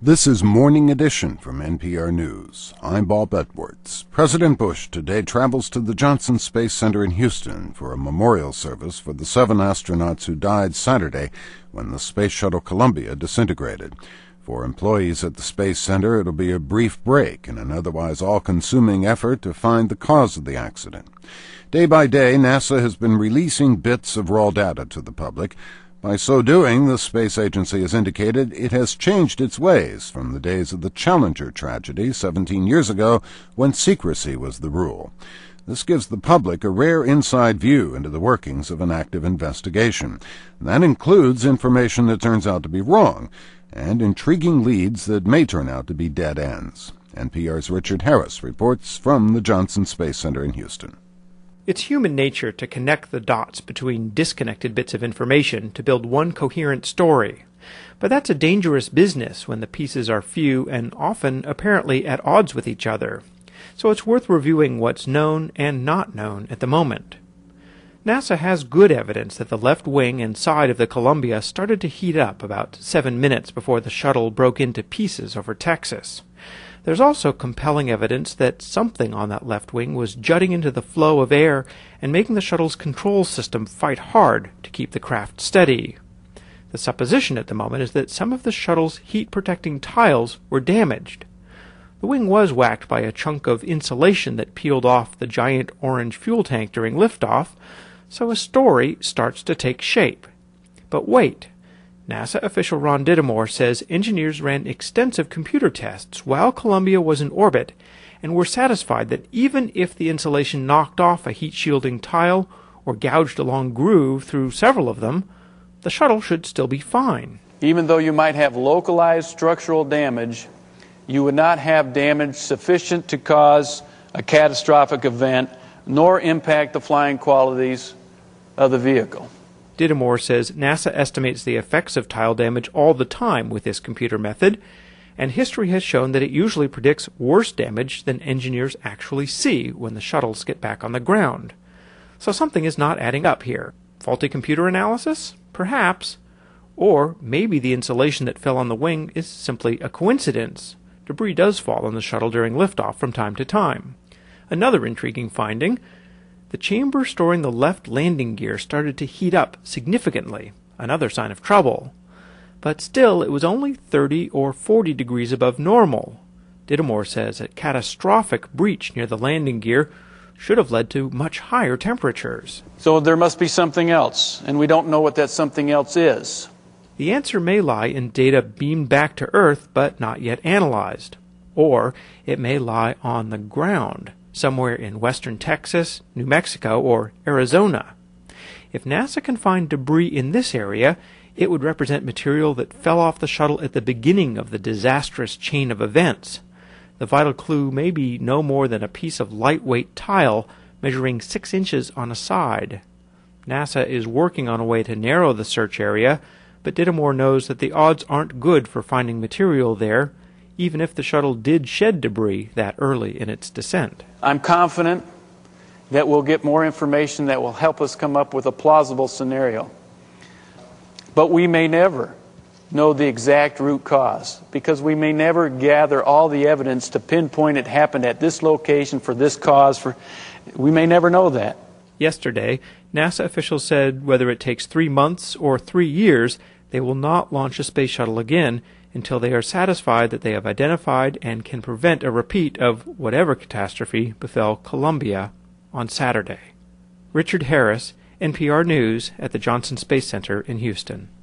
This is Morning Edition from NPR News. I'm Bob Edwards. President Bush today travels to the Johnson Space Center in Houston for a memorial service for the 7 astronauts who died Saturday when the Space Shuttle Columbia disintegrated. For employees at the Space Center, it'll be a brief break in an otherwise all-consuming effort to find the cause of the accident. Day by day, NASA has been releasing bits of raw data to the public. By so doing, the space agency has indicated it has changed its ways from the days of the Challenger tragedy 17 years ago, when secrecy was the rule. This gives the public a rare inside view into the workings of an active investigation. That includes information that turns out to be wrong, and intriguing leads that may turn out to be dead ends. NPR's Richard Harris reports from the Johnson Space Center in Houston. It's human nature to connect the dots between disconnected bits of information to build one coherent story. But that's a dangerous business when the pieces are few and often apparently at odds with each other. So it's worth reviewing what's known and not known at the moment. NASA has good evidence that the left wing and side of the Columbia started to heat up about 7 minutes before the shuttle broke into pieces over Texas. There's also compelling evidence that something on that left wing was jutting into the flow of air and making the shuttle's control system fight hard to keep the craft steady. The supposition at the moment is that some of the shuttle's heat-protecting tiles were damaged. The wing was whacked by a chunk of insulation that peeled off the giant orange fuel tank during liftoff, so a story starts to take shape. But wait. NASA official Ron Dittemore says engineers ran extensive computer tests while Columbia was in orbit and were satisfied that even if the insulation knocked off a heat-shielding tile or gouged a long groove through several of them, the shuttle should still be fine. Even though you might have localized structural damage, you would not have damage sufficient to cause a catastrophic event nor impact the flying qualities of the vehicle. Dittemore says NASA estimates the effects of tile damage all the time with this computer method, and history has shown that it usually predicts worse damage than engineers actually see when the shuttles get back on the ground. So something is not adding up here. Faulty computer analysis? Perhaps. Or maybe the insulation that fell on the wing is simply a coincidence. Debris does fall on the shuttle during liftoff from time to time. Another intriguing finding: the chamber storing the left landing gear started to heat up significantly, another sign of trouble. But still, it was only 30 or 40 degrees above normal. Dittemore says a catastrophic breach near the landing gear should have led to much higher temperatures. So there must be something else, and we don't know what that something else is. The answer may lie in data beamed back to Earth but not yet analyzed. Or it may lie on the ground, somewhere in western Texas, New Mexico, or Arizona. If NASA can find debris in this area, it would represent material that fell off the shuttle at the beginning of the disastrous chain of events. The vital clue may be no more than a piece of lightweight tile measuring 6 inches on a side. NASA is working on a way to narrow the search area, but Dittemore knows that the odds aren't good for finding material there, even if the shuttle did shed debris that early in its descent. I'm confident that we'll get more information that will help us come up with a plausible scenario. But we may never know the exact root cause, because we may never gather all the evidence to pinpoint it happened at this location for this cause. We may never know that. Yesterday, NASA officials said whether it takes 3 months or 3 years, they will not launch a space shuttle again until they are satisfied that they have identified and can prevent a repeat of whatever catastrophe befell Columbia on Saturday. Richard Harris, NPR News at the Johnson Space Center in Houston.